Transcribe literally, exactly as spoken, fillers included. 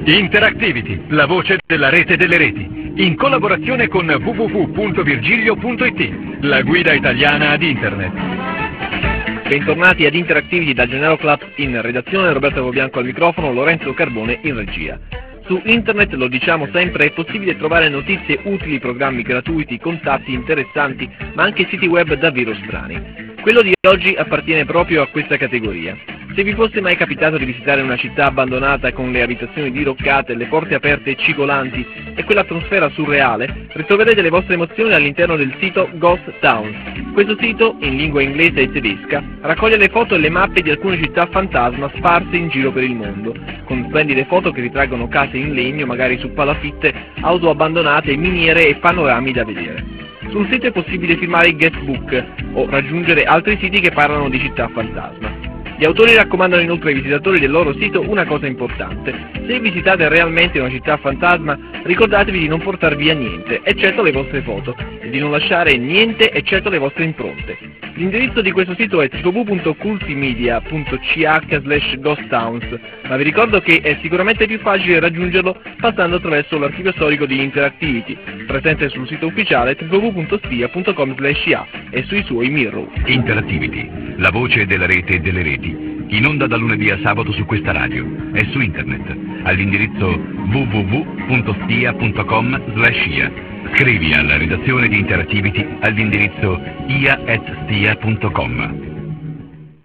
Interactivity, la voce della rete delle reti, in collaborazione con w w w punto virgilio punto i t, la guida italiana ad Internet. Bentornati ad Interactivity da Gennaro Club in redazione, Roberto Cobianco al microfono, Lorenzo Carbone in regia. Su Internet, lo diciamo sempre, è possibile trovare notizie utili, programmi gratuiti, contatti interessanti, ma anche siti web davvero strani. Quello di oggi appartiene proprio a questa categoria. Se vi fosse mai capitato di visitare una città abbandonata con le abitazioni diroccate, le porte aperte e cigolanti e quell'atmosfera surreale, ritroverete le vostre emozioni all'interno del sito Ghost Towns. Questo sito, in lingua inglese e tedesca, raccoglie le foto e le mappe di alcune città fantasma sparse in giro per il mondo, con splendide foto che ritraggono case in legno, magari su palafitte, auto abbandonate, miniere e panorami da vedere. Sul sito è possibile firmare il guestbook o raggiungere altri siti che parlano di città fantasma. Gli autori raccomandano inoltre ai visitatori del loro sito una cosa importante: se visitate realmente una città fantasma, ricordatevi di non portar via niente, eccetto le vostre foto, e di non lasciare niente eccetto le vostre impronte. L'indirizzo di questo sito è w w w punto cultimedia punto c h slash ghost towns, ma vi ricordo che è sicuramente più facile raggiungerlo passando attraverso l'archivio storico di Interactivity, presente sul sito ufficiale w w w punto spia punto com slash a e sui suoi mirror. Interactivity, la voce della rete e delle reti, in onda da lunedì a sabato su questa radio e su internet all'indirizzo w w w punto spia punto com slash i a. Scrivi alla redazione di Interactivity all'indirizzo i a chiocciola spia punto com.